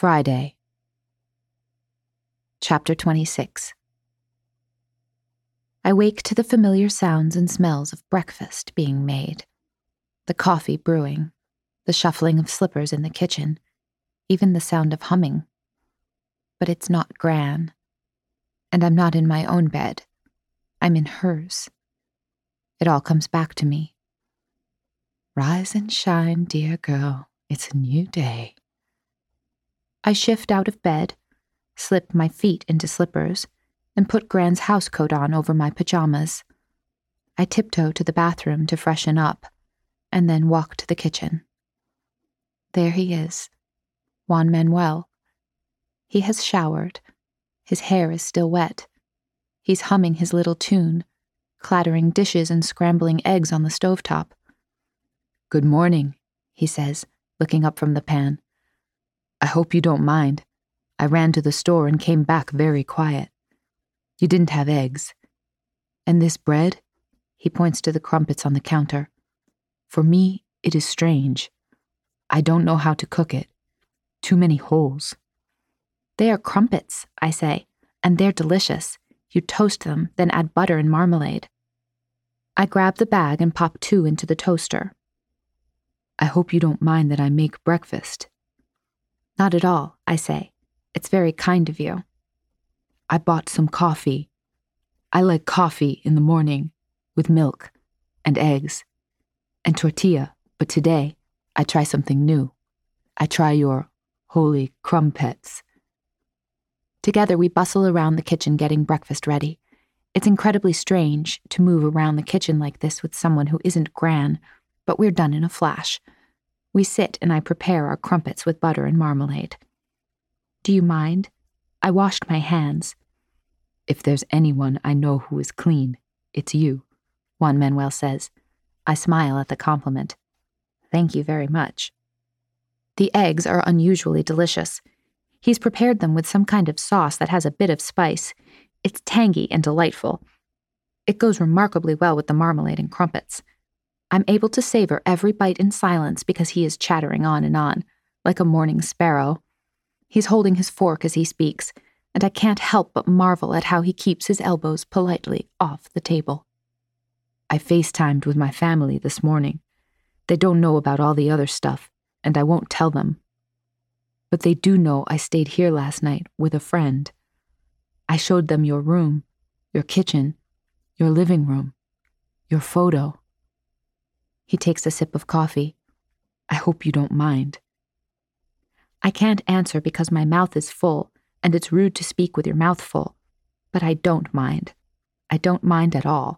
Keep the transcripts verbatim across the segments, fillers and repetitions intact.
Friday. Chapter twenty-six. I wake to the familiar sounds and smells of breakfast being made, the coffee brewing, the shuffling of slippers in the kitchen, even the sound of humming. But it's not Gran, and I'm not in my own bed. I'm in hers. It all comes back to me. Rise and shine, dear girl. It's a new day. I shift out of bed, slip my feet into slippers, and put Gran's housecoat on over my pajamas. I tiptoe to the bathroom to freshen up, and then walk to the kitchen. There he is, Juan Manuel. He has showered. His hair is still wet. He's humming his little tune, clattering dishes and scrambling eggs on the stovetop. Good morning, he says, looking up from the pan. I hope you don't mind. I ran to the store and came back very quiet. You didn't have eggs. And this bread? He points to the crumpets on the counter. For me, it is strange. I don't know how to cook it. Too many holes. They are crumpets, I say, and they're delicious. You toast them, then add butter and marmalade. I grab the bag and pop two into the toaster. I hope you don't mind that I make breakfast. Not at all, I say. It's very kind of you. I bought some coffee. I like coffee in the morning, with milk, and eggs, and tortilla, but today, I try something new. I try your holy crumpets. Together we bustle around the kitchen getting breakfast ready. It's incredibly strange to move around the kitchen like this with someone who isn't Gran, but we're done in a flash. We sit and I prepare our crumpets with butter and marmalade. Do you mind? I washed my hands. If there's anyone I know who is clean, it's you, Juan Manuel says. I smile at the compliment. Thank you very much. The eggs are unusually delicious. He's prepared them with some kind of sauce that has a bit of spice. It's tangy and delightful. It goes remarkably well with the marmalade and crumpets. I'm able to savor every bite in silence because he is chattering on and on, like a morning sparrow. He's holding his fork as he speaks, and I can't help but marvel at how he keeps his elbows politely off the table. I FaceTimed with my family this morning. They don't know about all the other stuff, and I won't tell them. But they do know I stayed here last night with a friend. I showed them your room, your kitchen, your living room, your photo. He takes a sip of coffee. I hope you don't mind. I can't answer because my mouth is full, and it's rude to speak with your mouth full. But I don't mind. I don't mind at all.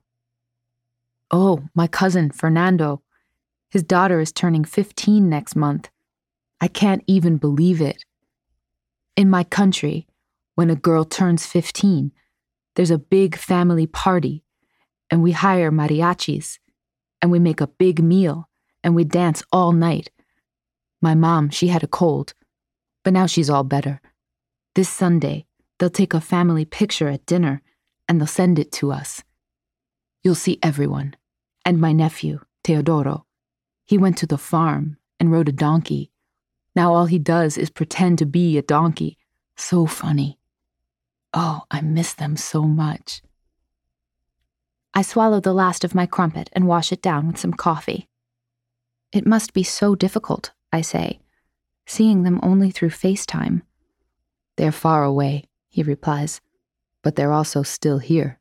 Oh, my cousin, Fernando. His daughter is turning fifteen next month. I can't even believe it. In my country, when a girl turns fifteen, there's a big family party, and we hire mariachis, and we make a big meal, and we dance all night. My mom, she had a cold, but now she's all better. This Sunday, they'll take a family picture at dinner, and they'll send it to us. You'll see everyone, and my nephew, Teodoro. He went to the farm and rode a donkey. Now all he does is pretend to be a donkey. So funny. Oh, I miss them so much. I swallow the last of my crumpet and wash it down with some coffee. It must be so difficult, I say, seeing them only through FaceTime. They're far away, he replies, but they're also still here.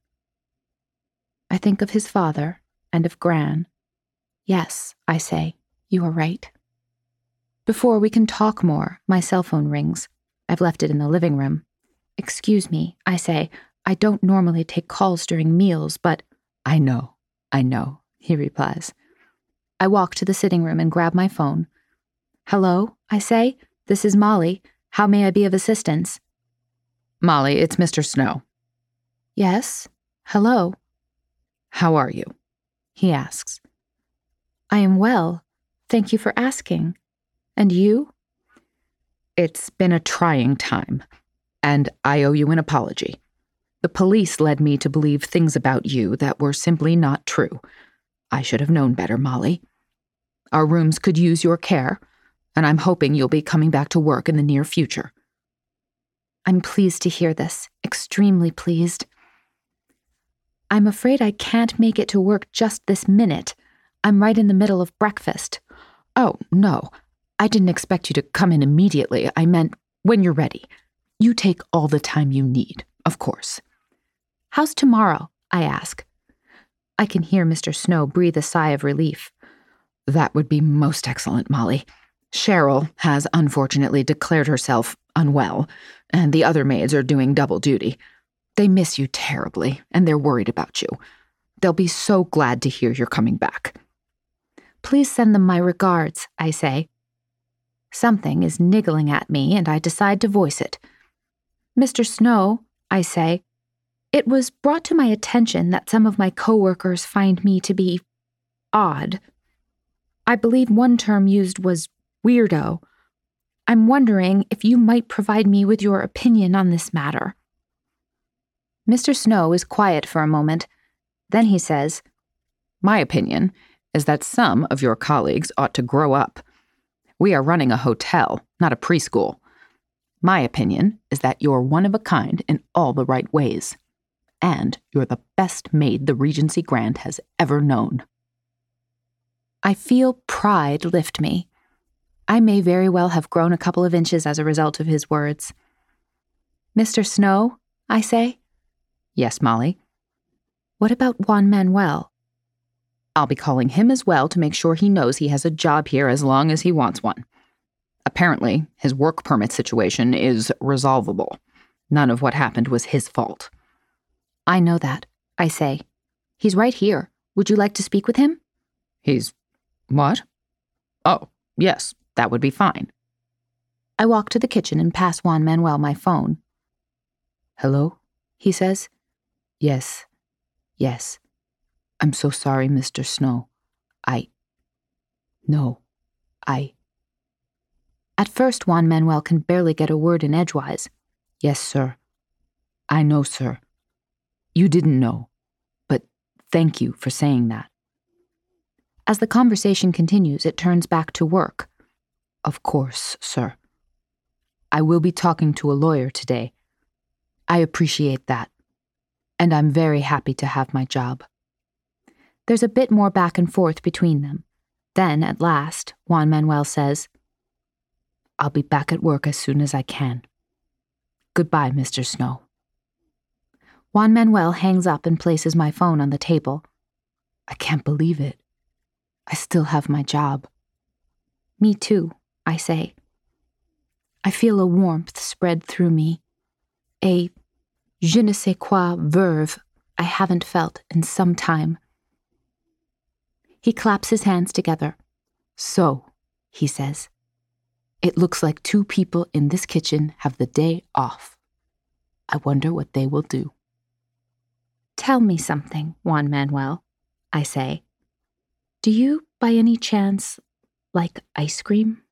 I think of his father and of Gran. Yes, I say, you are right. Before we can talk more, my cell phone rings. I've left it in the living room. Excuse me, I say, I don't normally take calls during meals, but I know, I know, he replies. I walk to the sitting room and grab my phone. Hello, I say, this is Molly. How may I be of assistance? Molly, it's Mister Snow. Yes, hello. How are you? He asks. I am well. Thank you for asking. And you? It's been a trying time, and I owe you an apology. The police led me to believe things about you that were simply not true. I should have known better, Molly. Our rooms could use your care, and I'm hoping you'll be coming back to work in the near future. I'm pleased to hear this, extremely pleased. I'm afraid I can't make it to work just this minute. I'm right in the middle of breakfast. Oh, no. I didn't expect you to come in immediately. I meant when you're ready. You take all the time you need, of course. How's tomorrow? I ask. I can hear Mister Snow breathe a sigh of relief. That would be most excellent, Molly. Cheryl has unfortunately declared herself unwell, and the other maids are doing double duty. They miss you terribly, and they're worried about you. They'll be so glad to hear you're coming back. Please send them my regards, I say. Something is niggling at me, and I decide to voice it. Mister Snow, I say, it was brought to my attention that some of my coworkers find me to be odd. I believe one term used was weirdo. I'm wondering if you might provide me with your opinion on this matter. Mister Snow is quiet for a moment. Then he says, My opinion is that some of your colleagues ought to grow up. We are running a hotel, not a preschool. My opinion is that you're one of a kind in all the right ways. And you're the best maid the Regency Grand has ever known. I feel pride lift me. I may very well have grown a couple of inches as a result of his words. Mister Snow, I say. Yes, Molly. What about Juan Manuel? I'll be calling him as well to make sure he knows he has a job here as long as he wants one. Apparently, his work permit situation is resolvable. None of what happened was his fault. I know that, I say. He's right here. Would you like to speak with him? He's... what? Oh, yes, that would be fine. I walk to the kitchen and pass Juan Manuel my phone. Hello? He says. Yes. Yes. I'm so sorry, Mister Snow. I... No. I... At first, Juan Manuel can barely get a word in edgewise. Yes, sir. I know, sir. You didn't know, but thank you for saying that. As the conversation continues, it turns back to work. Of course, sir. I will be talking to a lawyer today. I appreciate that, and I'm very happy to have my job. There's a bit more back and forth between them. Then, at last, Juan Manuel says, I'll be back at work as soon as I can. Goodbye, Mister Snow. Juan Manuel hangs up and places my phone on the table. I can't believe it. I still have my job. Me too, I say. I feel a warmth spread through me. A je ne sais quoi verve I haven't felt in some time. He claps his hands together. So, he says, it looks like two people in this kitchen have the day off. I wonder what they will do. Tell me something, Juan Manuel, I say. Do you, by any chance, like ice cream?